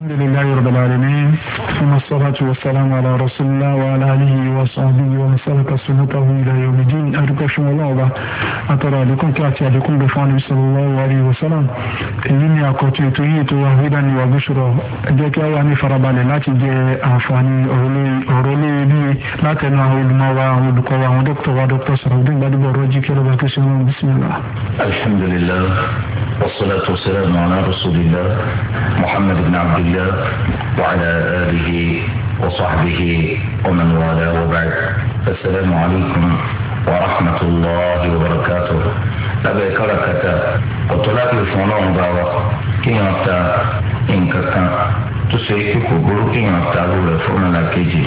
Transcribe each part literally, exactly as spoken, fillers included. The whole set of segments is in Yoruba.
الحمد لله رب العالمين ثم الصلاة والسلام على رسول الله وعلى آله وصحبه ومن سلك سنته إلى يوم الدين أدعوكم الله أترى لكم كاتي لكم بفعل صلى الله عليه وسلم إني أقوتي تيت وهدى وبشرى جاك أواني فربالي لا تجي أفاني أولي أولي بي لا تنهوا الموا ودكوا ودكتور ودكتور سرودين بعد بروجي كلا بكسمون بسم الله. الحمد لله والصلاة والسلام على رسول الله محمد بن عبد الله وعلى آله وصحبه ومن والاه وبعد. السلام عليكم ورحمة الله وبركاته. أبي كركتا وطلاب الفنون باوا كي يمتا إنك كان تسيكي كبرو كي يمتا لولا فونا كيجي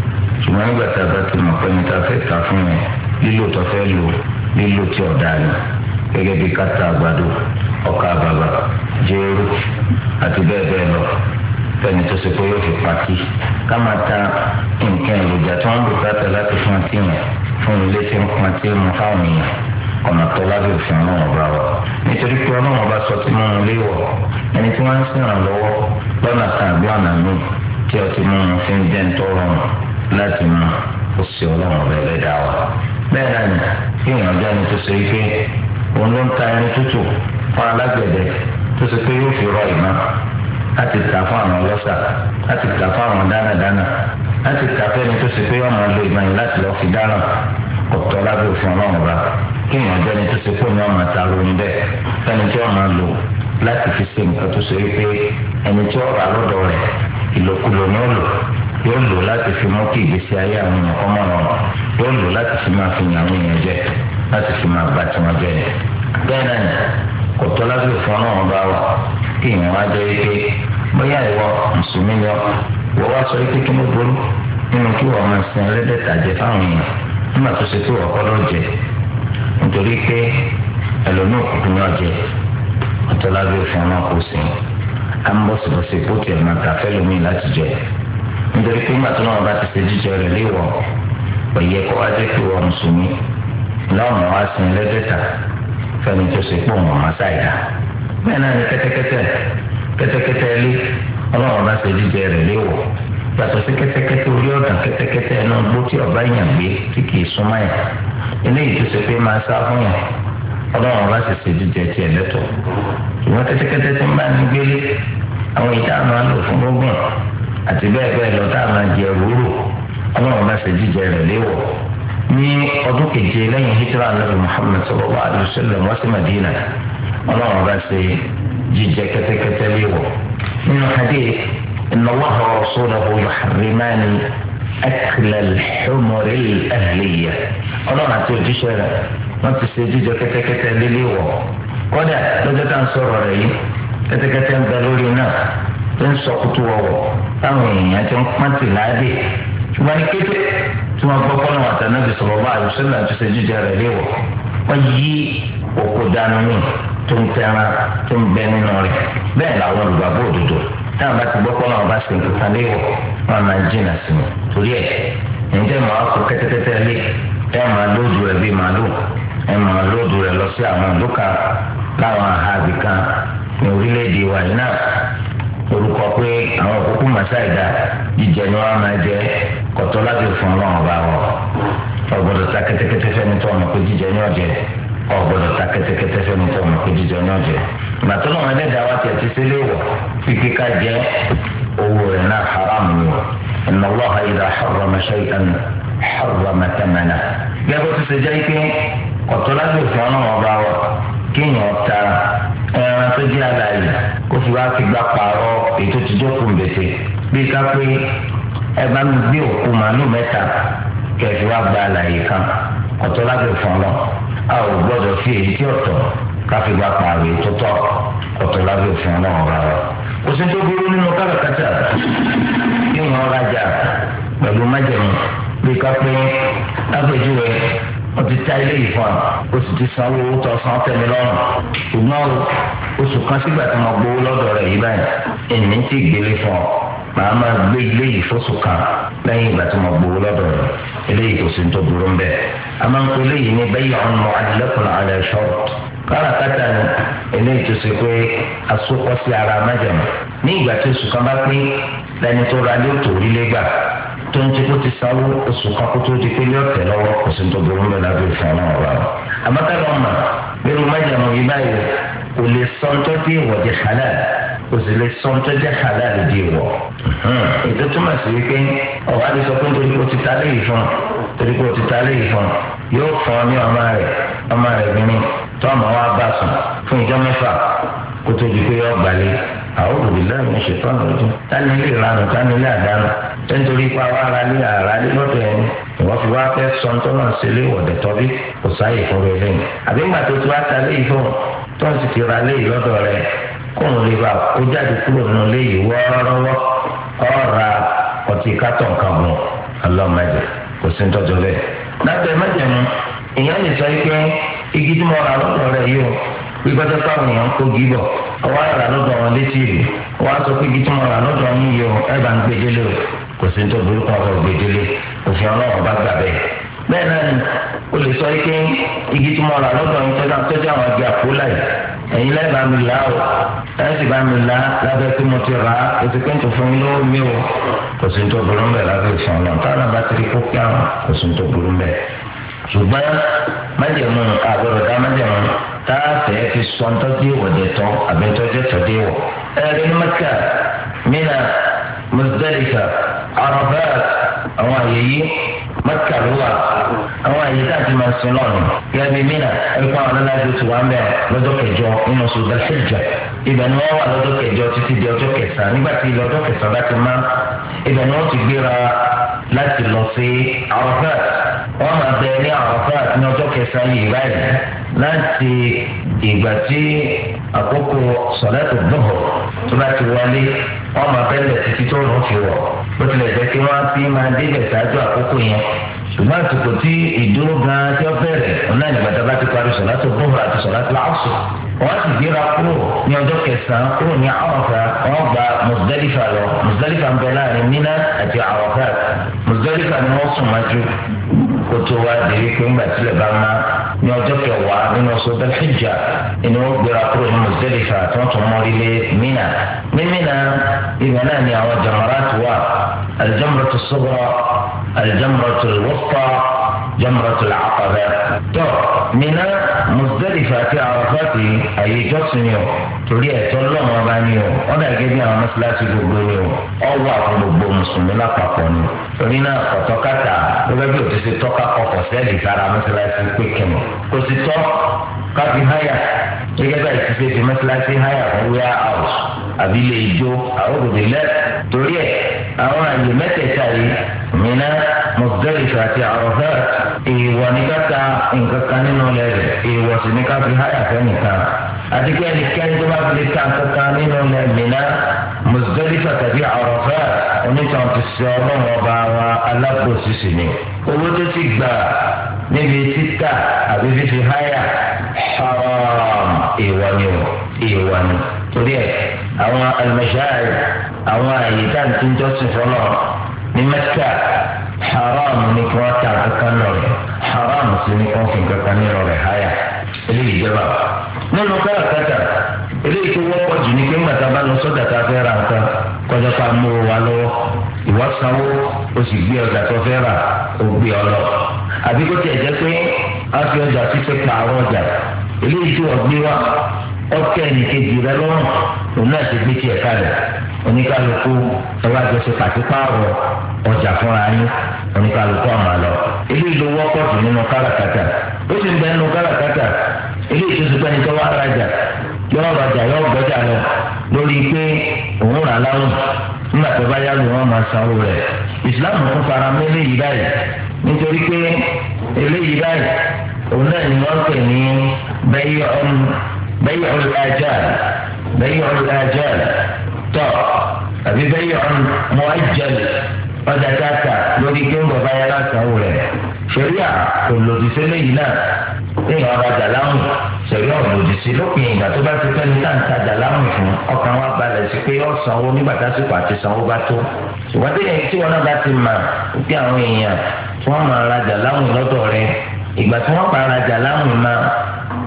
ثم يبتا باتي مقيم تافي تافي للو تفعلو للو تيوداني gẹ́gẹ́ bí kátà àgbàdo ọkà bàbà jéró àti bẹ́ẹ̀ bẹ́ẹ̀ lọ fẹ́ni tó ṣe pé yóò fi pàtì ká máa ta nǹkan èròjà tí wọ́n ń bùkátà láti fún ọtí yẹn fún ilé tí ń pọn tí mu fáwọn èèyàn ọ̀nà tó lábẹ́ òfin ọlọ́run ọba wa nítorí pé ọlọ́run ọba sọ tí mímu léwọ̀ ẹni tí wọ́n ń sìnràn lọ́wọ́ lọ́nà kan àbí ọ̀nà míì tí ọtí mímu fi ń jẹ́ ń tọ́ rọrùn láti mú ó sì ọlọ́run ọba ẹlẹ́dàá wa bẹ́ẹ̀ náà ni kí èèyàn jẹ́ ẹni tó ṣe pé òun ló ń ta ẹni tútù fún alágbẹ̀dẹ tó ṣe pé yóò fi rọ ìmọ̀ láti tà fún àwọn ọlọ́ṣà láti tà fún àwọn dánadáná láti tà fẹ́ni tó ṣe pé ọmọ lo ìmọ̀ yìí láti lọ́ọ́ fi dáràn ọ̀tọ̀ lábẹ́ òfin ọlọ́run ọba kí èèyàn jẹ́ni tó ṣe pé ní ọmọ ta lóyún bẹ́ẹ̀ fẹ́ni tí ọmọ lò láti fi ṣe nǹkan tó ṣe pé ẹni tí ó rà lọ́dọ̀ rẹ̀ ìlòkulò ni ó lò yóò lò láti fi mú kí ìgbésí ayé àwọn èèyàn kọ́ mọ́ ọ̀rọ̀ yóò lò láti fi máa fi yàn àwọn èèyàn jẹ láti fi máa bá tiwọn jẹ yẹn bẹ́ẹ̀ náà ni kò tọ́ lábẹ́ òfin ọlọ́run bá wà kí èèyàn wá jẹ́ pé bóyá ìwọ mùsùlùmí ni ọ wọ́n wá sọ pé kí ló burú nínú kí wọ́n máa sin ẹlẹ́dẹ̀ẹ́ta jẹ fáwọn èèyàn nígbà tó ṣe pé wọ́n kọ́ lọ́ọ́ jẹ nítorí pé ẹlòmíì òkùnkùn ní ọ̀jẹ̀ ọ̀tọ́ lábẹ́ òfin ọlọ́run kò sí à ń bọ̀ síbọ̀sí kó tiẹ̀ máa ta fẹ́ lómi láti jẹ nítorí pé nígbà tó náà bá ti ṣe jíjẹ rẹ̀ léèwọ̀ òye kó wá jẹ́ pé wọ́n mùsùlùmí lọ́mọ wá sin ẹlẹ́dẹ̀ẹ́ta fẹ́ni tó ṣe pọ̀ mọ́ ṣáìdá bẹ́ẹ̀ náà ni kẹ́tẹ́kẹ́tẹ́ kẹ́tẹ́kẹ́tẹ́ ilé ọlọ́run bá ṣe jíjẹ rẹ̀ léwọ̀ yàtọ̀ sí kẹ́tẹ́kẹ́tẹ́ orí ọ̀dàn kẹ́tẹ́kẹ́tẹ́ ẹnu gbó tí ọba yàn gbé tí kì í súnmọ́ yàn eléyìí tó ṣe pé máa sá fún yàn ọlọ́run bá ṣe ṣe jíjẹ tiẹ̀ lẹ́tọ̀ ṣùgbọ́n kẹ́tẹ́kẹ́tẹ́ tó ń bá ní gbélé àwọn ìta máa lò fún gbógun àti bẹ́ẹ̀ bẹ́ẹ̀ lọ tá a máa jẹ rúrò ọlọ́run bá ṣe jíjẹ rẹ̀ léwọ̀ ní ọdún keje lẹ́yìn hijira anabi muhammed sallallahu alayhi wa sallam wá sí madina ọlọ́run bá ṣe jíjẹ kẹ́tẹ́kẹ́tẹ́ léwọ̀ nínú hadith inna allaha wa rasulahu yuharrimani akla al-humur al-ahliya ọlọ́run àti òjíṣẹ́ rẹ̀ wọ́n ti ṣe jíjẹ kẹ́tẹ́kẹ́tẹ́ léwọ̀ kódà lọ́jọ́ tá à ń sọ̀rọ̀ rẹ̀ yìí kẹ́tẹ́kẹ́tẹ́ ń bẹ lórí náà tó ń sọ kutu wọ̀wọ̀ táwọn èèyàn ti ń pọ́ntì láàdì ṣùgbọ́n ní kété tí wọ́n gbọ́ fọ́nà àtànábì sallallahu alaihi wasallam àti ṣe jíjẹ rẹ̀ léwọ̀ wọ́n yí òkú dànù mí tó ń tẹ́ran tó ń bẹ nínú rẹ̀ bẹ́ẹ̀ làwọn olùgbàgbọ́ òdodo táwọn bá ti gbọ́ fọ́nà ọba ṣe nǹkan léwọ̀ wọn máa jìnnà sí mi torí ẹ̀ ǹjẹ́ màá kó kẹ́tẹ́kẹ́tẹ́ lé ẹ̀ máa lóòdù rẹ̀ bíi màálù ẹ̀ máa lóòdù rẹ̀ lọ sí àwọn ìlú kan láwọn àhàbì kan ní orílẹ̀-èdè wa yìí náà orúkọ pé àwọn òkúkú màsáìdá jíjẹ ni wọn máa jẹ kọtọ láti fún Ọlọ́run ọba wọn ọgbọ́dọ̀ ta kẹ́tẹ́kẹ́tẹ́ fẹ́ni tó ọmọ pé jíjẹ ní ọjẹ ọgbọ́dọ̀ ta kẹ́tẹ́kẹ́tẹ́ fẹ́ni tó ọmọ pé jíjẹ ní ọjẹ gbàtọ náà ẹlẹ́dàá wa tiẹ̀ ti sílé wọ fífi ká jẹ owó rẹ̀ náà haram ni o inna Allaha idha harrama shay'an harrama thamana gẹ́gẹ́ bó ti ṣe jẹ́ pé kọtọ láti fún Ọlọ́run ọba wọn kéèyàn ta ẹran tó jẹ́ àlàyé kó fi wá fi gbà pààrọ̀ ètò ìjókòó mbèsè bíi ká pé ẹ bá mi gbé òkú màálù mẹ́ta kẹfì wá gba àlàyé kan ọ̀tọ̀ lábẹ́ fún ọ a ò gbọ́dọ̀ fi èyí tí ọ̀tọ̀ ká fi gbà pààrọ̀ ètò tọ́ ọ̀tọ̀ lábẹ́ fún ọ náà rà ọ. kò sí tó burú nínú káràkátà kí wọ́n rajà pẹ̀lú májẹ̀mú bíi ká pé lápèjúwe wọ́n ti ta ilé yìí fún wa o sì ti sanwó owó tó san tẹ̀mí lọ́rùn ṣùgbọ́n oṣù kan sígbà tí mo gbowó lọ́dọ̀ rẹ̀ yìí báyìí èmi ti gbélé fún ọ màá máa gbé ilé yìí fóṣù kan lẹ́yìn ìgbà tí mo gbowó lọ́dọ̀ rẹ̀ eléyìí kò sí ní tó burú ń bẹ̀. a máa ń pè eléyìí ní bay'un mu'allaqun ala shart káràkátà ni eléyìí tó ṣe pé asopọ̀ sí ara májàmú ní ìgbà tí oṣù kan bá pín lẹ́ni tó ra lé òtò orílé gbà tó ń tí kó ti sáwó oṣù kan kó tó di pé yóò tẹ̀ lọ́wọ́ kò sí tó burú mẹ́ta bí òfin ọlọ́run ọba wa. àmọ́ ká lọ́ọ́ mà nínú májàmú yìí báyìí kò lè sọ ń tọ́jú ìwọ̀ di halal kò sì lè sọ ń tọ́jú halal di ìwọ̀. ètò túmọ̀ sí wípé ọ̀gá ti sọ pé nítorí pé ó ti ta léyìí fún torí pé ó ti ta léyìí fún yóò fún ọ ní ọmọ rẹ̀ ọmọ rẹ̀ bínú tó ọmọ wa bá sùn fún ìjọ mẹ́fà kó tó di pé ọgbà lé àwọn òbílẹ̀ mi ṣe tán lójú tani ilé ìranù tani ilé àdánù nítorí pé àwọn ará lé àrá lé lọ́dọ̀ ẹni ìwọ́n fi wá fẹ́ sọ tó náà ṣe lé ìwọ̀dẹ̀ tọ́bí kò sáyè fún rẹ lẹ́yìn àbí ńgbà tó ti wá ta léyìí fún tó ń sì ti ra léyìí lọ́dọ̀ rẹ kóun lè bá kó jáde kúrò nínú léyìí wọ́ọ́rọ́wọ́ ọ̀ra ọtí kátọ̀ nǹkan bọ̀ ọlọ́mọdé kò sí ń tọ́jú bẹ́ẹ̀. lábẹ́ májẹ̀mú èèyàn lè sọ pé igi tí mo rà lọ́dọ̀ rẹ yìí o gbígbọ́dọ̀ táwọn èèyàn kó gíbọ̀ ọwọ́ àrà lọ́dọ̀ wọn létí ìlú wọ́n á sọ pé igi tí mo rà lọ́dọ̀ yín yìí o ẹ bá ń gbèdélé o kò sí tó burúkú ọ̀rọ̀ gbèdélé òfin ọlọ́run bá gbà bẹ́ẹ̀. bẹ́ẹ̀ náà ni o lè sọ pé igi tí mo rà lọ́dọ̀ yín tọ́jú àwọn igi àpólà yìí ẹ̀yin lẹ́ẹ̀ bá mi là o ẹ̀ sì bá mi là lábẹ́ tí mo ti rà á o ti pín tó fún mi lówó mi o kò sí tó burú bẹ́ẹ̀ lábẹ́ òfin ọlọ́run táwọn bá ti rí kó kí àwọn kò sí tó burú bẹ́ẹ̀. ṣùgbọ́n májèmú àgbọ̀dọ̀ dá májèmú táàfẹ́ fi sọ ntọ́jú ìwọ̀dẹ̀ tán àbí ntọ́jú ìtọ́jú ìwọ̀. ẹ̀rí ní Mẹ́kà Mínà Muzdalifa Arafat àwọn àyè yìí Mẹ́kà ló wà àwọn àyè tá a ti máa sin lọ́nà gẹ́gẹ́ bí Mínà ẹ̀kọ́ àwọn aláàbò tí wọ́n bẹ̀ lọ́jọ́ kẹjọ nínú oṣù Dhul-Hijjah ibẹ̀ ni wọ́n wà lọ́jọ́ kẹjọ títí di ọjọ́ kẹsàn-án nígbà tí ilẹ̀ ọjọ́ kẹsàn-án bá ti má ibẹ̀ ni wọ́n ti gbéra láti lọ sí Arafat wọ́n máa bẹ ní Arafat ní ọjọ́ kẹsàn-án yìí báyìí láti ìgbà tí àkókò sọ̀lẹ́tò dùhù tó bá ti wọlé wọ́n máa bẹ́lẹ̀ títí tó rùn fi wọ̀ bó tilẹ̀ jẹ́ kí wọ́n fi máa débẹ̀ ṣáájú àkókò yẹn ṣùgbọ́n àsìkò tí ìdúró gan-an tí ó bẹ̀rẹ̀ ọ̀nà ìgbàdá bá ti parí sọ̀lẹ́tò dùhù àti sọ̀lẹ́tò àṣù wọ́n ti gbéra kúrò ní ọjọ́ kẹsàn-án kúrò ní Àrafà wọ́n gba Muzdalifa lọ Muzdalifa ń bẹ láàrin Mínà àti Àrafà Muzdalifa ni wọ́n sùn májú kó tó wá dérí pé ńgbà tílẹ̀ bá má ní ọjọ́ kẹwàá nínú oṣù Dhul-Hijjah ni wọ́n gbéra kúrò ní Muzdalifa tí wọ́n tún mọ́rí lé Mínà ní Mínà ibẹ̀ náà ni àwọn jamarat wà al-jamratu as-sughra al-jamratu al-wusta jamratu al-aqaba tó Mínà Muzdalifa àti Arafat àyè ìjọsìn ni o torí ẹ̀tọ́ lọ́wọ́ bá ní o wọ́n dà gẹ́gẹ́ bí àwọn mọ́sálásí gbogbo ni o ọwọ́ àwọn gbogbo mùsùlùmí lápapọ̀ ni torí náà kọ̀tọ́kàtà gẹ́gẹ́ bí òtún ṣe tọ́ka ọkọ̀ sẹ́ẹ̀lì sára mọ́sálásí pé kẹ́mọ̀ kò sì tọ́ káfí háyà gẹ́gẹ́ bí àìsí ṣe fi mọ́sálásí háyà fún wíyá house àbí ilé ijó àwọn òbí lẹ́ torí ẹ̀ àwọn àyè mẹ́tẹ̀ẹ̀ta yìí Mínà Muzdalifa àti Arafat èèwọ̀ ní káta nǹkan kan nínú lẹ́rẹ̀ èèwọ̀ sì ní káfí háyà fẹ́ nìkan àti kí ẹnikẹ́ni tó bá fi lè ta nǹkan kan nínú lẹ́ Mínà Muzdalifa tàbí Arafat onítàn ti sọ ọlọ́run ọba wa alágbòsísì ni owó tó ti gbà níbi títà àbí fífi háyà haram èèwọ̀ ni o èèwọ̀ ni torí ẹ̀ àwọn al-mashā'ir àwọn àyè tá à ń tí ń jọ́sìn fọlọ́ ní Mẹ́kà haram ni kí wọ́n ta kankan nù rẹ̀ haram sì ni kí wọ́n fi kankan nínú rẹ̀ háyà eléyìí jẹba nínú káràkátà eléyìí tó wọ́pọ̀ jù ní pé ńgbàtà bá lọ sọ́dà tá a fẹ́ ra nǹkan kọjá ká mú o wá lọ́wọ́ ìwọ sanwó o sì gbé ọjà tó fẹ́ rà o gbé ọ lọ àbí kó tiẹ̀ jẹ́ pé a fi ọjà títí pààrọ̀ ọjà eléyìí tí wọ́n gbé wá ọkẹ́ ẹnìkejì rẹ lọ́rùn òun náà ti gbé tiẹ̀ kalẹ̀ oníkálukú ẹwà jọṣe pàṣípààrọ̀ ọjà fúnra yín oníkálukú ọmọ lọ eléyìí ló wọ́pọ̀ jù nínú káràkátà ó sì ń bẹ nínú káràkátà eléyìí tó ti pẹ́ ní tó wá rajà yọ rajà yọ gbọ́jà lọ lórí pé òun rà láwùn nígbà tó bá yálò wọn máa sanwó rẹ̀ ìsìláàmù tún fara mọ́ eléyìí báyìí nítorí pé eléyìí báyìí òun náà ni wọ́n pè ní bay'un bay'ul ajal bay'ul ajal tọ́ àbí bay'un mu'ajjal ọjà káàkà lórí pé ń bọ̀ bá yára sanwó rẹ̀ ṣẹ̀ríà kò lòdì sílẹ̀ yìí náà téèyàn ọba dàlámù ṣẹ̀ríà ò lòdì sí lópin ìgbà tó bá ti fẹ́ ní táǹtà dàlámù fún ọkàn wa balẹ̀ sí pé ó sanwó nígbà tásìkò àti sanwó bá tó ṣùgbọ́n téèyàn tí wọn náà bá ti mà bí àwọn èèyàn tí wọ́n máa ra dàlámù lọ́dọ̀ rẹ̀ ìgbà tí wọ́n máa ra dàlámù máa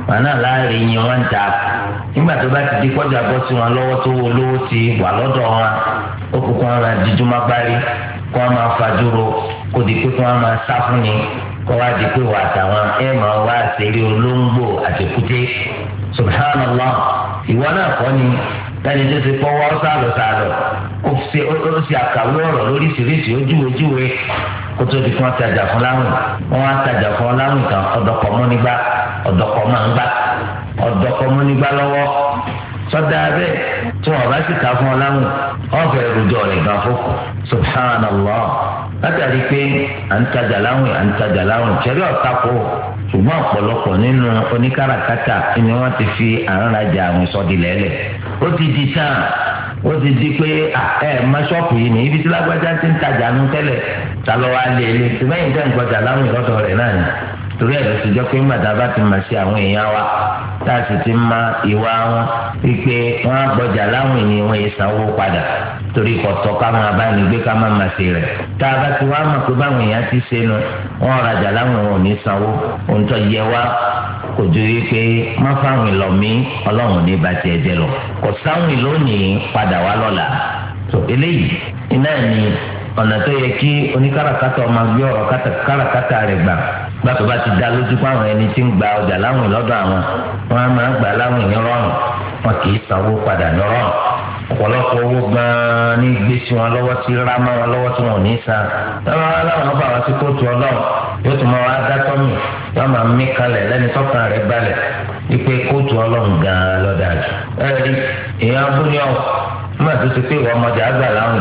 wọn náà láàrin yín wọn ń ta nígbà tó bá ti di kọjá bọ́ sí wọn lọ́wọ́ tó olówó ti wà lọ́dọ̀ wọn ó kó kó wọn máa díjú má gbárí kó wọn máa fajúro kó di pé kó wọn máa sá fún ni kó wá di pé wà táwọn ẹ máa wá ṣeré olóńgbò àti kúté subhanallah ìwọ náà kọ́ ni ẹni tó ti pọ́ wọ́n sálọ sálọ ó ṣe ó ṣe àkàwé ọ̀rọ̀ lóríṣiríṣi ojúwèjúwe kó tó di kí wọ́n tajà fún láwìn wọ́n wá tajà fún láwìn kan ọ̀dọ́kọ̀ mọ́ nígbà ọ̀dọ́kọ̀ máa ń gbà ọ̀dọ́kọ̀ mọ́ nígbà lọ́wọ́ sọ́dà bẹ́ẹ̀ tí wọ́n bá sì ká fún ọ láwìn ọ̀fẹ́ rojọ́ rẹ̀ gan fókù subhanallah látàrí pé à ń tajà láwìn à ń tajà láwìn ṣẹlẹ̀ ọ̀tàkù ṣùgbọ́n ọ̀pọ̀lọpọ̀ nínú oníkàràkátà ni wọ́n ti fi àrùnrajà àwọn ìsọdilẹ́lẹ̀ ó ti di tán ó ti di pé ẹ má ṣọ́ọ̀pù yìí ní ibi tí lágbájá ti ń tajà nù tẹ́lẹ̀ ta ló wá lé ilé tí bẹ́ẹ̀ ń tẹ̀ ń gbọ́jà láwìn lọ́dọ̀ rẹ̀ náà ni torí ẹ̀ ló ti jọ pé ńgbàdá bá ti mà sí àwọn èèyàn wa tá a sì ti ma ìwà wọn wípé wọn á gbọ́jà láwìn ni wọn yìí sanwó padà torí kọ̀tọ̀ ká máa bá ní gbé ká máa ma ṣe rẹ̀ tá a bá ti wá mọ̀ pé báwọn èèyàn ti ṣe nu wọn rajà láwìn wọn ò ní sanwó ohun tó yẹ wá kò ju wípé má fáwọn lọ mí ọlọ́run ní bá tiẹ̀ jẹ lọ kò sáwìn lónìí padà wá lọ́la tó eléyìí iná ní ọ̀nà tó yẹ kí oníkàràkátà ọmọ gbé ọ̀rọ̀ kàràkátà rẹ̀ gbà gbàtọ́ bá ti dá lójú pé àwọn ẹni tí ń gba ọjà láwìn lọ́dọ̀ àwọn wọn á máa gbà láwìn ní rọrùn wọn kì í sanwó padà ní rọrùn ọ̀pọ̀lọpọ̀ owó gan-an ní gbé sí wọn lọ́wọ́ tí rá mọ́ wọn lọ́wọ́ tí wọn ò ní san táwọn aláwọ̀ bá wọn sí kóòtù ọlọ́run yóò tún máa wá dátọ́ mi yóò máa mí kalẹ̀ lẹ́ni tọ́kàn rẹ̀ balẹ̀ wípé kóòtù ọlọ́run gan-an lọ́dà jù ẹ̀rí èèyàn abúlé ọ̀ má tó ti pé ìwọ ọmọdé àgbà láwìn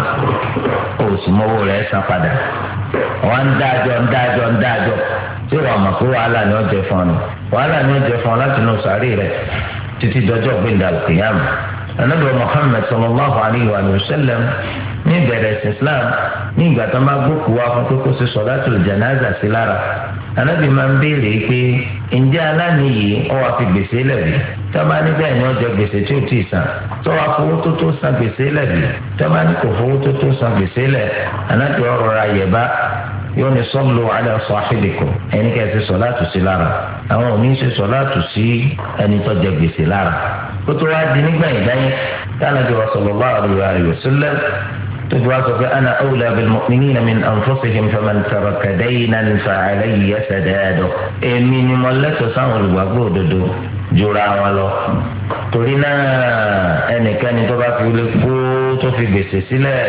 kò sì mọ́wó rẹ̀ san padà wọn ń dájọ́ ń dájọ́ ń dájọ́ tí wọn mọ̀ pé wàhálà ni ó jẹ fún ọ ni wàhálà ni ó jẹ fún ọ láti inú sàárì rẹ̀ títí dọjọ́ gbẹ̀ndà kìyàmù anabi muhammed sallallahu alayhi wa sallam ní ìbẹ̀rẹ̀ ẹ̀sìn islam ní ìgbà tó máa gbókùú wá fún pé kó ṣe sọ̀látul janaza sí lára anabi máa ń béèrè pé ǹjẹ́ aláníyì ó wá fi gbèsè lẹ̀bi tó bá ní bẹ́ẹ̀ ni ó jẹ gbèsè tí ó tì í san tó wá fowó tó tó san gbèsè lẹ̀bi tó bá ní kò fowó tó tó san gbèsè lẹ̀ anabi ọ̀rọ̀ ra yẹ̀bá yóò ní sallu ala sahibikum ẹni kẹ́ ẹ ti sọ̀láàtù sí lára àwọn ò ní ṣe sọ̀láàtù sí ẹni tó jẹ gbèsè lára kó tó wá di nígbà ìdáyé tánàbí wa sallallahu alaihi wa sallam tó fi wá sọ pé ana awla bil mu'minina min anfusihim faman taraka daynan fa alayhi sadaduhu èmi ni mo lẹ́tọ̀ọ́ sáwọn olùgbàgbọ́ òdodo jura wọn lọ torí náà ẹnikẹ́ni tó bá fi lè kó tó fi gbèsè sílẹ̀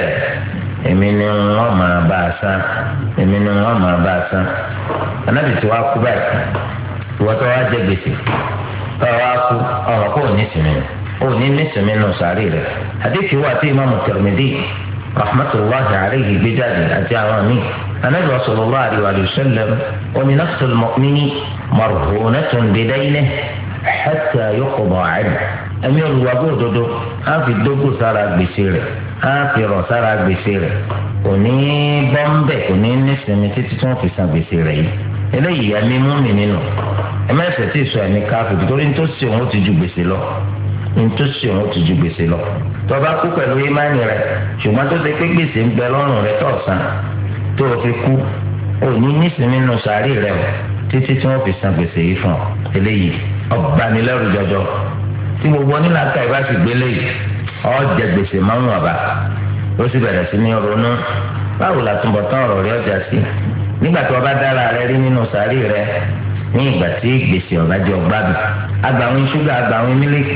èmi ni wọn máa bá a san èmi ni wọn máa bá a san anábì tí wàá kú báyìí ìwọ tó wàá jẹ gbèsè tó wàá kú ọ̀rọ̀ kó o ní sinmi o ní ní sinmi nù sàárì rẹ àdéhùn wà tí imaamu Tirmidhi rahmatulahi alayhi gbé jáde àti àwọn míì anábì sallallahu alayhi wa sallam omi nafsul mu'mini marhunatun bidaynihi hatta yuqda anhu ẹ̀mí olùwàgbọ́ òdodo á fi dógò sára gbèsè rẹ̀ á fi rọ̀ sára gbèsè rẹ̀ kò ní bọ́m̀bẹ̀ kò ní nísìnyí títí tí wọ́n fi san gbèsè rẹ̀ yìí eléyìí ẹ̀mí mú mi nínú ẹ̀mí ẹ̀sẹ̀ tí ì sọ ẹ̀mí káfíìdì torí ní tó sì òun ó ti ju gbèsè lọ ní tó sì òun ó ti ju gbèsè lọ tó bá kú pẹ̀lú ìmánì rẹ̀ ṣùgbọ́n tó ṣe pé gbèsè ń bẹ lọ́rùn rẹ̀ tó san tó o fi kú ò ní nísìnyí nínú sàárì rẹ̀ títí tí wọ́n fi san gbèsè yìí fún ọ eléyìí ọ̀gbanilẹ́rù jọjọ tí gbogbo onílàákà ìbá sì gbélé yìí ọ jẹ gbèsè máa ń wà bá ó sì bẹ̀rẹ̀ sí ní ronú báwo la túnbọ̀ tán ọ̀rọ̀ rẹ ọjà sí nígbà tí wọ́n bá dára rẹ rí nínú sàárì rẹ ní ìgbà tí gbèsè ọ̀gá jẹ ọgbádùn agbàwìn ṣúgà agbàwìn mílíkì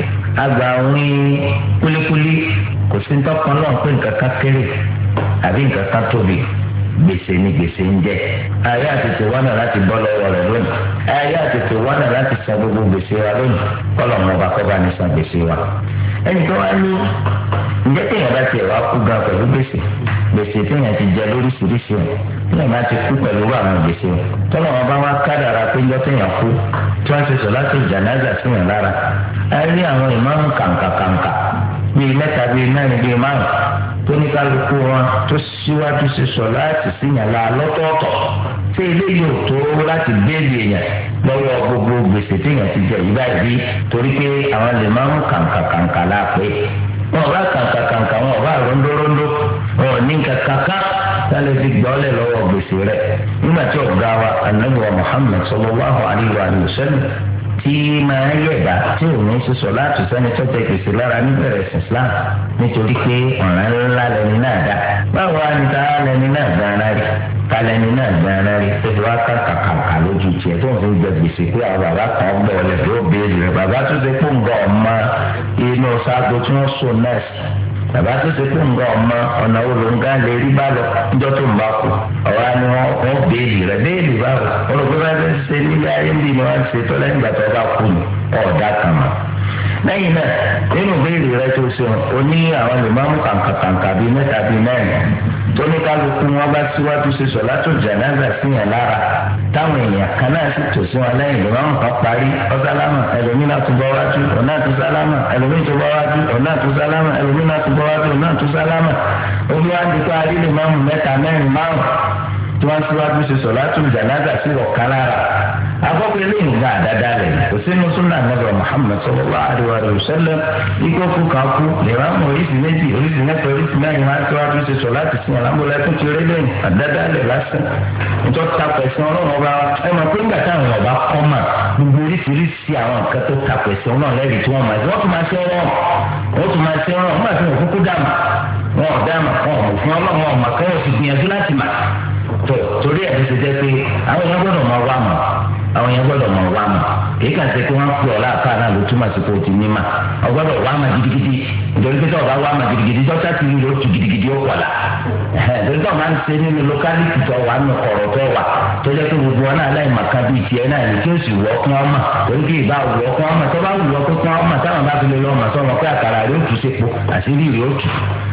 agbàwìn kúlíkúlí kò sí ntọ́kan náà pé nǹkan kan kéré àbí nǹkan kan tóbi gbèsè ni gbèsè ń jẹ ayé àtètè wọnà láti bọ́ lọ́wọ́ rẹ̀ lónìí ayé àtètè wọnà láti san gbogbo gbèsè wa lónìí kọlọ mọ ọba kọba ní san gbèsè wa ẹnì kan wá ní ǹjẹ́ téèyàn bá tiẹ̀ wá kú gan pẹ̀lú gbèsè gbèsè téèyàn ti jẹ lóríṣiríṣi o téèyàn bá ti kú pẹ̀lú àwọn gbèsè o tọ́lọ̀ wọn bá wá kádàrá pé ńjọ́ téèyàn kú tí wọ́n ti sọ láti jánásà síyàn lára a rí àwọn ìmáàmù kàǹkàkàǹkà bíi mẹ́ta bíi mẹ́rin bíi márùn tó ní kálukú wọn tó síwájú ṣe sọ láti síyàn la lọ́tọ̀ọ̀tọ̀ tí eléyìí ò tó láti béèlì èèyàn lọ́wọ́ gbogbo gbèsè téèyàn ti jẹ yìí báyìí torí pé àwọn lè máa ń kàǹkàkàǹkà láàpẹ́ wọn ò bá kàǹkàkàǹkà wọn ò bá rondórondó wọn ò ní kankan sálẹ̀ fi gbọ́lẹ̀ lọ́wọ́ gbèsè rẹ̀ nígbà tí ọ̀gá wa Ànábì wa Muhammad sallallahu alayhi wa sallam tí máa yẹ̀bá tí ò ní sísọ láti sẹ́ni tó tẹ gbèsè lára níbẹ̀rẹ̀ sí Islam nítorí pé ọ̀ràn ńlá lẹni náà dá. báwo wá ní ta lẹni náà dáná rí ta lẹni náà dáná rí tó fi wá ká kàkàkà lójú tiẹ̀ tó ń fi gbẹ gbèsè pé àwọn bàbá kan gbọ́ ọ̀lẹ̀ tó béèrè rẹ̀ bàbá tó ṣe kó ń gbọ́ ọmọ inú sáàgó tí wọ́n so nẹ́ẹ̀sì bàbá tó ṣe kó ń gbọ́ ọmọ ọ̀nà olóńgá lè rí bá lọ níjọ́ tó ń bá kú ọ̀rá ni wọ́n béèrè rẹ̀ béèrè báwo olùkọ́ bá fẹ́ ṣe nílé ayé ń bí ni wọ́n ṣe tó lẹ́yìn ìgbà tó bá kú ni ọ̀ọ́dà kan mọ́. lẹ́yìn náà nínú béèrè rẹ tó ṣe o ní àwọn ìmáàmù kàǹkàkàǹkà bíi mẹ́ta bíi mẹ́rin tó ní kálukú wọn bá síwájú ṣe sọ̀látù jánásà síyàn lára táwọn èèyàn kan náà sì tò sí wọn lẹ́yìn ìmáàmù kan parí ọ̀sálámà ẹlòmínà tó bọ́ wájú ọ̀nà tó sálámà ẹlòmínà tó bọ́ wájú ọ̀nà tó sálámà ẹlòmínà tó bọ́ wájú ọ̀nà tó sálámà olúwàndí parí ìmáàmù mẹ́ta mẹ́rin márùn tí wọ́n síwájú ṣe sọ̀látù jánásà sí ọ̀kan lára akọ́kọ́ eléyìí gba àdáda rẹ̀ kò sínú súnà nàbà Muhammad sallallahu alaihi wa sallam ikú kú kan kú lè máa mọ oríṣi méjì oríṣi mẹ́ta oríṣi mẹ́rin máa ń tó wá fi ṣe sọ láti sin àlámúlẹ̀ tó ti rí lẹ́yìn àdáda rẹ̀ lásán nítorí tapẹ̀sẹ̀ ọlọ́run ọba ẹ mọ̀ pé nígbà táwọn ọba kọ́ mà gbogbo oríṣiríṣi àwọn nǹkan tó tapẹ̀sẹ̀ ọlọ́run lẹ́rìí tí wọ́n máa ṣe wọ́n tún máa ṣe wọ́n wọ́n tún máa ṣe wọ́n wọ́n máa fi hàn kúkú dàmà wọn ò dàmà wọn ò fún ọlọ́run ọmọ akẹ́wọ̀ sì gbìyànjú láti mà torí ẹ̀ ló ṣe jẹ́ pé àwọn èèyàn gbọ́dọ̀ máa wá mà àwọn yẹn gbọ́dọ̀ mọ wá mà èyí kàn ṣe pé wọn pè ọ láàká náà ló túmọ̀ sí pé o ti ní mà ọ gbọ́dọ̀ wá mà gidigidi nítorí pé tọ́ọ̀ bá wá mà gidigidi dọ́kítà ti rí lóòtù gidigidi ó pọ̀ la nítorí tọ́ọ̀ máa ń ṣe nínú lókálítì tó wà nínú ọ̀rọ̀ tó wà tó jẹ́ pé gbogbo wọn náà láì mà kan bíi tiẹ̀ náà ní kí ó sì wọ́ kún ọmọ torí kí ìbá wọ́ kún ọmọ tó bá wù wọ́ kún ọmọ táwọn bá fi lè lọ́ọ́ mà sọ́mọ pé àkàrà rẹ̀ ó tù sépo àṣírí rẹ̀ ó tù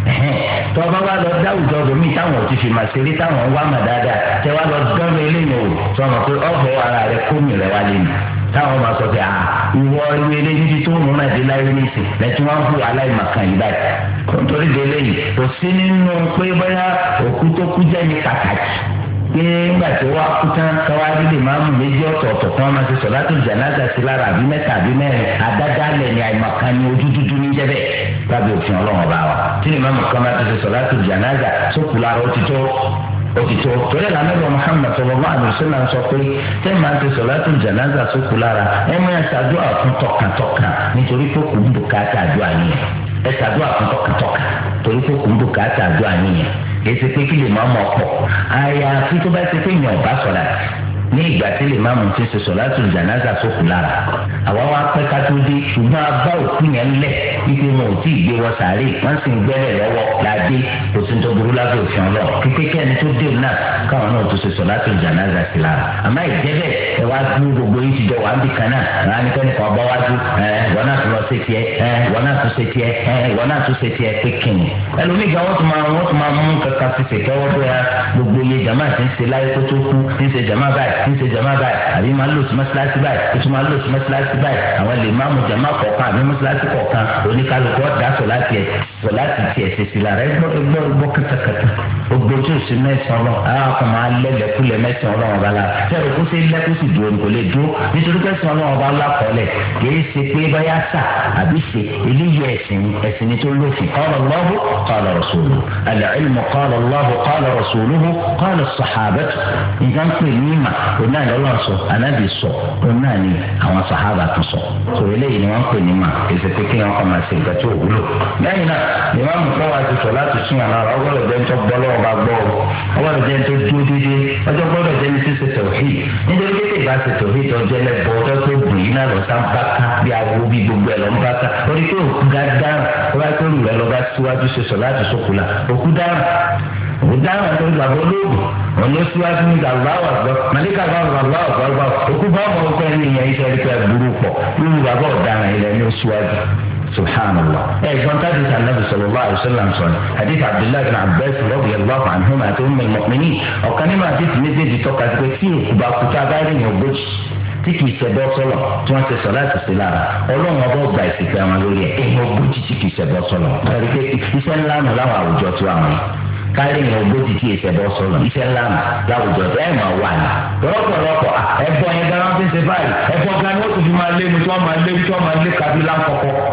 tọ́ bá wá lọ dáwùjọ domi táwọn ò ti fi mà ṣeré táwọn wá mà dáadáa tẹ wá lọ dánwó eléyìí o sọmọ pé ọ̀bọ̀ ara rẹ̀ kó mi rẹ̀ wá lé mi táwọn máa sọ pé ìwọ ìwé ilé níbi tó ń múná dé láyé nísìn lẹ́tí wọ́n ń hu aláìmọ̀kan yìí báyìí nítorí délé yìí kò sí nínú pé bóyá òkú tó kú jẹ́ ní pàtàkì pé nígbà tí wọ́n á kú tán káwájú lè máa mú méjì ọ̀tọ̀ọ̀tọ̀ kí wọ́n máa ṣe sọ̀látù jánásà sí lára àbí mẹ́ta àbí mẹ́rin àdádálẹ̀ ní àìmọ̀kan ní ojú dúdú ní jẹ́bẹ̀ lábẹ́ òfin ọlọ́run ọba wa tí lè máa mú kán máa ṣe sọ̀látù jánásà sókù lára ó ti tó òtítọ́ torí ẹ̀ lànà ìwọ̀n Muhammad sallallahu alaihi wasallam sọ pé tẹ́ máa ti sọ̀látù jánásà sókù lára ẹ máa ṣàdúrà fún tọkàntọkàn nítorí pé kò ń bùkátà àdúrà nìyẹn ẹ ṣàdúrà fún tọkàntọkàn torí pé kò ń bùkátà àdúrà nìyẹn èsì pé kí lè má mọ̀ pọ̀ àyàfi tó bá ti pé yàn ọ̀bá sọ̀rọ̀ ní ìgbà tí lè má mú ti ṣe sọ̀látù jánásà sókù lára àwa wá pẹ́ ká tó dé ṣùgbọ́n a bá òkú yẹn lẹ̀ wípé wọn ò tí ì gbé wọn sàárè wọ́n sì ń gbẹ́lẹ̀ lọ́wọ́ ládé kò sí tó burú lábẹ́ òfin ọlọ́ pípé kẹ́ni tó dé náà káwọn náà tó ṣe sọ̀látù jánásà sí lára àmọ́ ìjẹ́bẹ̀ ẹ wá dúró gbogbo yìí ti jọ wà ń bì kan náà ráni kẹ́ni kan bọ́ wájú ẹ wọn náà tún lọ ṣe tiẹ̀ ẹ wọn náà tún ṣe tiẹ̀ ẹ wọn náà tún ṣe tiẹ̀ pé kìnnì ẹlòmíì gan wọ́n tún máa wọ́n tún máa mú kankan fi ṣèkẹ́wọ́ bóyá gbogbo iye jama ti ń ṣe láyé kó tó kú ti ń ṣe jama báyìí ti ń ṣe jama báyìí àbí máa ń lò sí mọ́ṣáláṣí báyìí ó tún máa ń lò sí mọ́ṣáláṣí báyìí àwọn lè máa mú jama kọ̀ọ̀kan àbí mọ́ṣáláṣí kọ̀ọ̀kan oníkálukú ọ̀dà sọ̀láti ẹ̀ sọ̀láti tiẹ̀ ṣe sí lára ẹgbọ́ ẹgbọ́ ẹgbọ́ kẹtẹkẹtẹ gbogbo tí o sì mẹ́sàn-án lọ àwọn kan máa lẹ́lẹ̀kúlẹ̀ mẹ́sàn-án lọ́wọ́ ọba la fẹ́rẹ̀ kó ṣe lẹ́kú sì dúró kò lè dúró nítorí mẹ́sàn-án lọ́wọ́ ọba lákọọ́lẹ̀ kìí ṣe pé báyà sà àbí ṣe eléyìí ẹ̀sìn ẹ̀sìn ni tó lófin qala Allahu qala rasuluhu al-ilmu qala Allahu qala rasuluhu qala as-sahabatu nǹkan pè ní ìmà òun náà lọ́lọ́ sọ anábì sọ òun náà ni àwọn sàhábà tún sọ tó eléyìí ni wọ́n pè ní ìmà èsì pé kí wọ́n kọ́ máa ṣe nǹkan tí ò wúlò lẹ́yìn náà ni wọ́n mú kọ́wá ti sọ láti sún àná ọgbọ́dọ̀ jẹ́ tó gbọ́ lọ́wọ́ bá gbọ́ ọgbọ́dọ̀ jẹ́ tó dúró dédé ọjọ́ gbọ́dọ̀ jẹ́ ní sísè tòhí nítorí pé ìbá ṣe tòhí tó jẹ́ lẹ́bọ̀ ọjọ́ tó bù yín náà lọ sá ń bá ká bí awo bí gbogbo ẹ̀ lọ ń bá ká orí pé òkú dáadáa wọ́n bá tó rù rẹ̀ lọ bá síwájú ṣe sọ láti sókùlà òkú dáhùn òkú dáhùn tó gbàgbọ́ lóògùn òun ló síwájú ní gàlúwà gbọ́ màlíkà bá gàlúwà gbọ́ òkú bá ọmọ ọkọ ẹni ìyẹn iṣẹ́ rí pé burú pọ̀ lórí bàbá ọ̀daràn ilẹ̀ ní ó síwájú. سبحان الله اي كونتاج النبي صلى الله عليه وسلم صلى حديث عبد الله بن عباس رضي الله عنهما ام المؤمنين وكان ما حديث méjèèjì tọ́ka sí pé tí òkú bá kú tá a bá rí ní ogójì tí kìí ṣẹbọ sọlọ tí wọn ti sọ láti ṣe lára Ọlọ́run ọba ọgbà ìsìnkú àwọn lórí ẹ èèyàn ogójì tí kìí ṣẹbọ sọlọ lórí pé iṣẹ́ ńlá nù láwọn àwùjọ tí wọn àwọn kárí ní ogójì tí ìṣẹbọ sọlọ iṣẹ́ ńlá nù láwùjọ tí ẹ máa wà ní. lọ́pọ̀lọpọ̀ ẹ̀bọ yẹn dáná fi ń ṣe báyìí ẹ̀bọ gan ni wọ́n ti fi máa lé mi tí wọ́n máa lé mi tí wọ́n máa lé kábílà kọ̀kọ́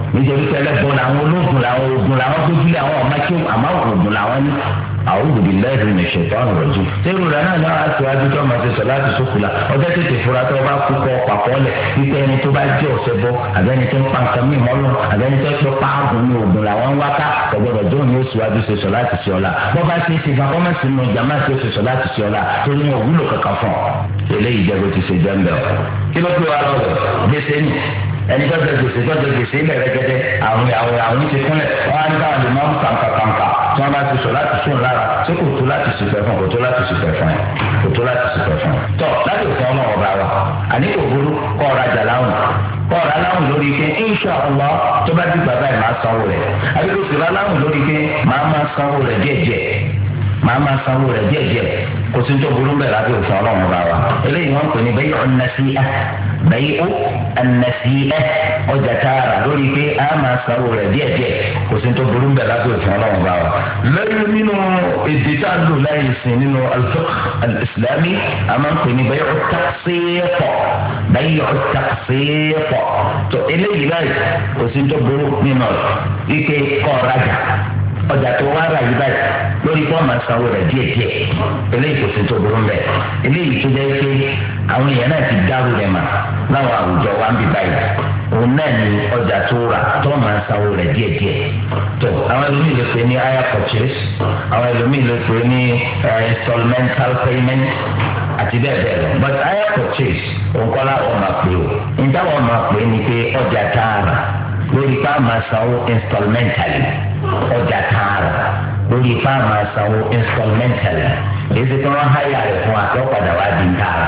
nítorí pé ẹlẹ́bọn làwọn ológun làwọn ogun làwọn gbójúlé àwọn ọmọ kí àmọ́ ogun làwọn ní. A'udhu billahi minash shaitanir rajim. sẹ́rù rẹ̀ náà náà aṣọ adújọ́ máa ṣe sọ láti sókùlà ọjọ́ tètè fura tó bá kú kọ́ pàpọ́lẹ̀ wípé ẹni tó bá jẹ́ ọ̀sẹ̀ bọ́ àbẹ́ni tó ń pa nǹkan mí mọ́lọ́ àbẹ́ni tó ń pẹ́ páàgùn ní ogun làwọn ń wáká ọ̀gbọ́dọ̀ tó ní oṣù adú ṣe sọ láti ṣe ọ̀la bọ́ bá ṣe é ṣe fún ọmọ sínú jàmá ṣe ṣe sọ láti ṣe ọ̀la torí wọn òwúlò kankan fún ọ. eléyìí jẹ́ bó ti ṣe jẹ́ ń bẹ̀ ọ́ kí ló pé wa lọ́wọ́ gbèsè ni ẹni tó jẹ gbèsè tó jẹ gbèsè ilẹ̀ rẹ̀gẹ́dẹ́ àwọn àwọn àwọn ti kúnlẹ̀ wọn á ní káwọn lè máa ń kàǹkà kàǹkà tí wọn bá ti sọ láti sùn lára tí kò tó láti sùpẹ̀ fún kò tó láti sùpẹ̀ fún ẹ kò tó láti sùpẹ̀ fún ẹ. tọ́ láti òfin ọmọ ọba wa àní kò burú kọ́ ọ̀rọ̀ ajá láwùn kọ́ ọ̀rọ̀ aláwùn lórí pé insha Allah tó bá dìgbà báyìí máa sanwó rẹ̀ àbí kò sì rọ aláwùn lórí pé máa máa sanwó rẹ̀ díẹ̀díẹ̀ máa máa sanwó rẹ̀ díẹ̀díẹ̀ kò sí tó burú bẹ́ẹ̀ lábẹ́ òfin ọlọ́run ọba wa eléyìí wọ́n ń pè ní bẹ́ẹ̀ ọ̀nàṣíà bẹ́ẹ̀ ọ̀nàṣíà ọjà tààrà lórí pé a máa sanwó rẹ̀ díẹ̀díẹ̀ kò sí tó burú bẹ́ẹ̀ lábẹ́ òfin ọlọ́run ọba wa. lẹ́yìn nínú èdè tá a lò láyé sìn nínú al-fiqh al-islami a máa ń pè ní bẹ́ẹ̀ ọ̀tàṣíìt bẹ́ẹ̀ ọ̀tàṣíìt tó eléyìí láyé kò sí tó burú nínú ike kọ́ ọ̀rajà ọjà tó wá rà yí báyìí lórí kó máa sanwó rẹ̀ díẹ̀díẹ̀ eléyìí kò sí tó burú mbẹ eléyìí tó jẹ́ pé àwọn èèyàn náà ti dárú rẹ̀ mà láwọn àwùjọ wa ń bí báyìí òun náà ní ọjà tó rà tó máa sanwó rẹ̀ díẹ̀díẹ̀ tó àwọn ẹlòmíì lè pè ní hire purchase àwọn ẹlòmíì lè pè ní installmental payment àti bẹ́ẹ̀ bẹ́ẹ̀ lọ but hire purchase òun kọ́ láwọn máa pè ó níta wọn máa pè é ní pé ọjà tá a rà lórí ká máa sanwó installmentally ọjà tààrà lórí ipá máa sanwó installmentally èsì tí wọn háyà rẹ fún àtọpadà wá di tààrà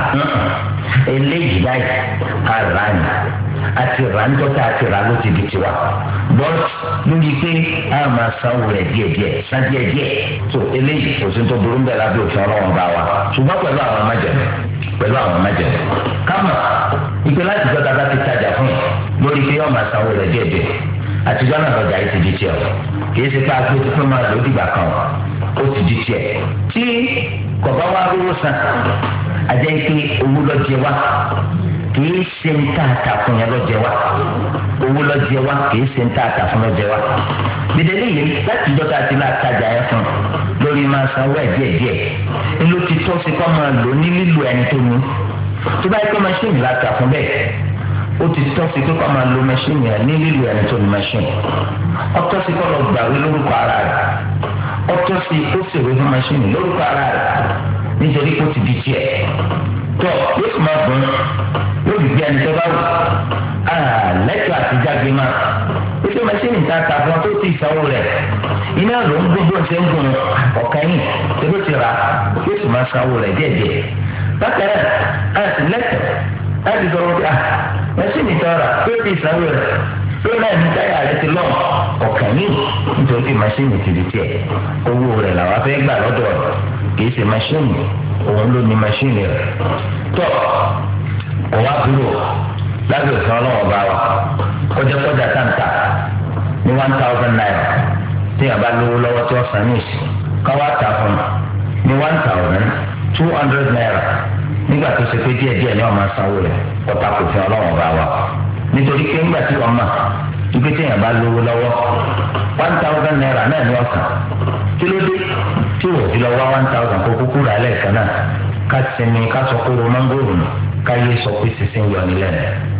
eléyìí báyìí àrà ni àti ràǹdọ́tà àti rà ló ti di tiwa but lórí pé a máa sanwó rẹ díẹ̀díẹ̀ san díẹ̀díẹ̀ tó eléyìí kò sí tó burú ń bẹ lábẹ́ òfin Ọlọ́run bá wa ṣùgbọ́n pẹ̀lú àwọn májẹ̀mú pẹ̀lú àwọn májẹ̀mú kámà ìpè láti gbọ́dọ̀ bá ti tajà fún yìí lórí pé yóò máa sanwó rẹ díẹ̀díẹ̀ àtijọ́ náà lọ́jà yìí ti di tiẹ̀ o kì í ṣe pé agbé tuntun máa lò ó dìgbà kan ó ti di tiẹ̀ tí kọ̀bá wa rówó san àjẹ́ ike owó lọ jẹ wá kì í ṣe ń tà àtà fún yẹn lọ jẹ wá owó lọ jẹ wá kì í ṣe ń tà àtà fún lọ jẹ wá gbèdéle yìí láti dọ́ta ti la tajà yẹn fún lórí máa sanwó ẹ̀ díẹ̀díẹ̀ ló ti tọ́ sí kọ́ máa lò ní lílo ẹni tó ní tó bá yẹ kó máṣíìnì la tà fún bẹ́ẹ̀ ó ti tọ́ sí kó máa lo máṣíìnì yẹn ní lílo ẹni tó ní máṣíìnì ọtọ́ sí kó lọ gbàwé lórúkọ ara rẹ̀ ọtọ́ sí kó ṣèwé fún máṣíìnì lórúkọ ara rẹ̀ nítorí kó ti di tiẹ̀ tọ́ yóò sì máa bọ̀ yóò fi gbé ẹni tó bá wù lẹ́tọ̀ àti jáde máa ètò máṣíìnì ta ta fún ọ tó ti sanwó rẹ̀ iná ló ń gbogbo ṣe ń gùn ọ̀kan yìí tó ti rà yóò sì máa sanwó rẹ̀ díẹ̀díẹ̀ bákan náà àti lẹ́tọ̀ láti sọ wọ́n pé à máṣíìnì tó rà tó ti sanwó rẹ̀ tó náà ní táyà rẹ̀ ti lọ́ọ̀ ọ̀kan yìí nítorí pé máṣíìnì ti di tiẹ̀ owó rẹ̀ làwọn fẹ́ gbà lọ́dọ̀ rẹ̀ kì í ṣe máṣíìnì òun ló ní máṣíìnì rẹ̀ tó ọ̀wá dúró lábẹ́ òfin ọlọ́wọ́ bá wa kọjá kọjá táǹtà ní one thousand naira tí a bá lówó lọ́wọ́ tí wọ́n san ní ìsìn káwá tà fún ní one thousand two hundred naira nígbà tó ṣe pé díẹ̀ díẹ̀ ní wọ́n máa sanwó rẹ̀ kọ́tà kò fi ọlọ́wọ́ bá wa nítorí pé nígbà tí wọ́n mà ibi tí a bá lówó lọ́wọ́ one thousand naira náà ní ọ̀sán kí ló dé tí wò fi lọ́wọ́ one thousand kó kúkú rà lẹ́ẹ̀kan náà ká sinmi ká sọ kóró mángòrò nù ká yé sọ pé sísìn yọ nílẹ̀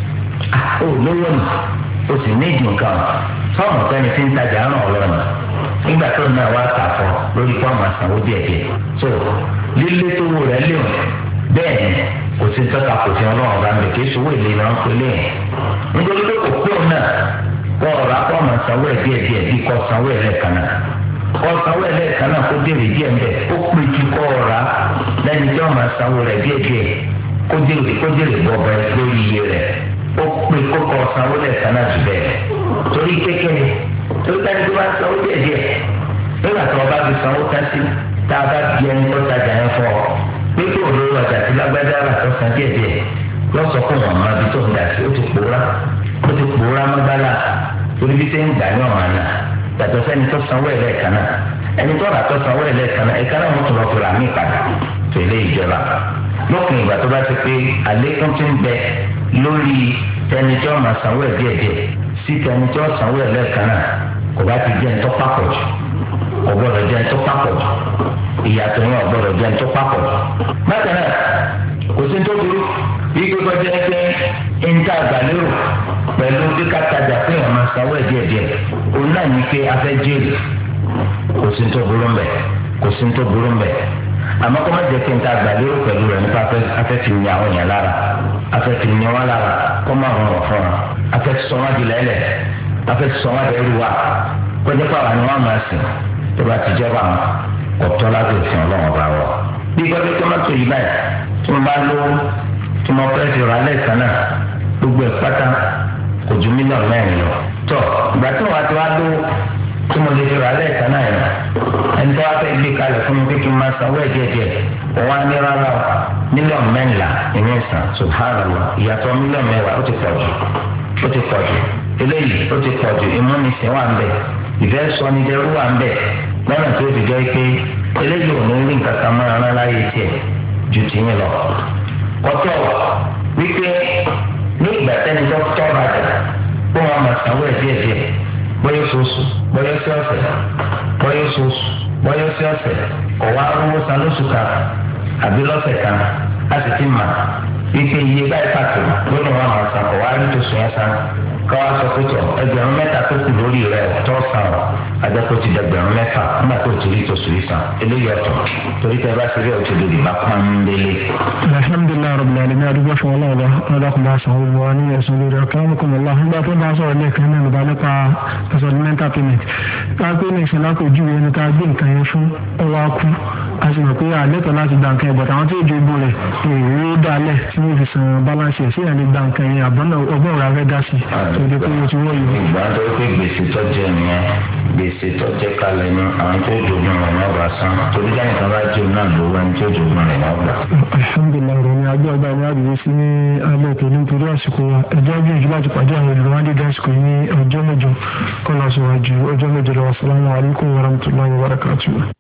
ó lówó nù ó sì ní ìdì nǹkan fọ́ọ̀mù sẹ́ni tí ń tajà ràn ọ́ lọ́nà nígbà tó náà wá tà fọ́ lórí fọ́ọ̀mù àsanwó díẹ̀díẹ̀ so lílé tó wò rẹ̀ léwu bẹ́ẹ̀ ni kò sí tọ́ka kò sí ọlọ́run ọba mi kì í sowó ìlé náà pé léyìn nítorí pé kò kúrò náà kọ́ ọ̀rọ̀ akọ́mọ̀ sanwó ẹ̀ díẹ̀díẹ̀ bí kò sanwó ẹ̀ lẹ́ẹ̀kan náà kọ́ sanwó ẹ̀ lẹ́ẹ̀kan náà kó dèrè díẹ̀ mbẹ́ ó pè ju kọ́ ọ̀rá lẹ́ni tí wọ́n máa sanwó rẹ̀ díẹ̀díẹ̀ kó dèrè kó dèrè bọ̀bẹ̀ lórí iye rẹ̀ ó pè kó kọ́ sanwó lẹ́ẹ̀kan náà jù bẹ́ẹ̀ torí kékeré torí káni tó bá sanwó díẹ̀díẹ̀ nígbà tí wọ́n bá fi sanwó tásí tá a bá di ẹni tó tajà yẹn fún ọ pé kí olówó ọjà tí lágbájá rà tó san díẹ̀díẹ̀ lọ́sọ̀ fún wọn máa bí tó ń dà sí ó ti pòórá ó ti pòórá mọ́gbálà torí bí sẹ́yìn gbà ní ọ̀hún àná yàtọ̀ sẹ́ni tó sanwó ẹ̀ lẹ́ẹ̀kan náà ẹni tó rà tó sanwó ẹ̀ lẹ́ẹ̀kan náà ẹ̀ka náà wọ́n tún lọ fi rà mí padà tẹ̀lé ìjọba lópin ìgbà tó bá ti pé àlékún ti ń bẹ lórí ẹni tí wọ́n máa sanwó ẹ̀ díẹ̀díẹ̀ sí títẹ ẹni tí wọ́n sanwó ẹ̀ lẹ́ẹ̀kan náà kò bá ti jẹ́ ẹni tó papọ̀ jù kò gbọ́dọ̀ jẹ́ ẹni tó papọ̀ jù ìyàtọ̀ yẹn ò gbọ́dọ̀ jẹ́ ẹni tó papọ̀ jù. bákan náà kò sí tó burú bí gbogbo jẹ́ pé nta àgbàlérò pẹ̀lú kíkà tajà pé ẹ̀ máa sanwó ẹ̀ díẹ̀díẹ̀ òun náà ní pé afẹ́ jèrè kò sí tó burú mbẹ̀ kò sí tó burú mbẹ̀ àmọ́ kó má jẹ́ pé nta àgbàlérò pẹ̀lú rẹ̀ nípa afẹ́ fi ní àwọn èèyàn lára afẹ́ fi ní wọn lára kó má rọrùn fún wọn afẹ́ sọ wọn di lẹ́lẹ̀ afẹ́ sọ wọn di ẹrú wa kó jẹ́ pé àwọn ni wọ́n máa sìn tó bá ti jẹ́ bá wọn kò tọ́ láti òfin ọlọ́run bá wọ. bí gbọ́dọ̀ tó má tó yí báyìí tí mo bá lówó tí mo fẹ́ fi rà lẹ́ẹ̀kan náà gbogbo ẹ̀ pátá kò ju mílíọ̀nù mẹ́rin lọ. tọ́ ìgbà tí wọ́n ti wá lówó tí mo lè fi rà lẹ́ẹ̀kan náà yẹn ẹni tó wá fẹ́ gbé kalẹ̀ fún mi pé kí n máa sanwó ẹ̀ díẹ̀díẹ̀ òun á ní rárá o mílíọ̀nù mẹ́rìnlá ìní ìsàn subhanallah ìyàtọ̀ mílíọ̀nù mẹ́wàá ó ti pọ̀ jù ó ti pọ̀ jù eléyìí ó ti pọ̀ jù ìmúnisìn wà ń bẹ̀ ìfẹ́ sọ ní dẹrú wà ń bẹ̀ lọ́nà tó fi jẹ́ pé eléyìí ò ní rí nǹkan kan máa rán láyé tiẹ̀ ju tìyín lọ. kọ́tọ̀ wípé ní ìgbà tẹ́ni tó tọ́ bàjẹ́ kó wọn máa sanwó ẹ̀ díẹ̀díẹ̀ bóyá oṣooṣù bóyá sí ọ̀sẹ̀ bóyá oṣooṣù bóyá sí ọ̀sẹ̀ ọ̀wá owó san lóṣù kan àbí lọ́sẹ̀ kan láti ti mà wípé iye báyìí pàtó lónìí wọn máa san ọ̀wá rí tó sùn yẹn san káwá sọ pé tọ ẹgbẹ̀rún mẹ́ta tó kù lórí rẹ̀ tó san ọ adẹ́kọ̀ ti dẹgbẹ̀rún mẹ́fà nígbà tó ti rí tó sùn yìí san eléyìí ọ̀tọ̀ torí tẹ bá ṣe rí ọtí lórí bá pọ́n délé. alhamdulilayi rabbil alamin adúgbò fún ọlọ́ọ̀lá ọlọ́kùnrin àṣà òwò wa ní ẹ̀sùn lórí ọ̀kẹ́rọ̀mùkùnmọ̀lá nígbà tó bá sọ̀rọ̀ lẹ́ẹ̀kan náà nípa nípa supplemental payment káàpé ní ìṣẹ̀lá kò ju ẹni tá a gbé nǹkan yẹn fún ọwọ́ akú a sì mọ̀ pé àlẹ́tọ̀ láti gba nǹkan yẹn bọ̀tà àwọn tí ó jogún rẹ̀ èrè dálẹ̀ tí wọ́n fi san balance ẹ̀ sí ìyàlẹ́ gba nǹkan yẹn àbọ̀nà ọgbọ́n rẹ̀ afẹ́ dá sí tó dé pé ó ti wọ́ yìí. ìgbà tó pé gbèsè tó jẹ nìyẹn gbèsè tó jẹ kalẹ̀ ní àwọn tó jogún rẹ̀ náà bá san torí jáde kan bá jẹun náà lówó ẹni tó jogún rẹ̀ náà gbà. alhamdulilayi rẹ̀ ni agbẹ́ ọgbà ni àdìyẹ sí ní alẹ́ tó nítorí àsìkò wa ẹjọ́ bí ìjọba ti pàdé àwọn olùwádìí dásìkò yìí ní ọjọ́ mẹ́jọ kọ́lá sọ̀rọ̀ ju ọjọ́ mẹ́jọ lọ́wọ́ assalamu alaikum warahmatullahi wabarakatuh.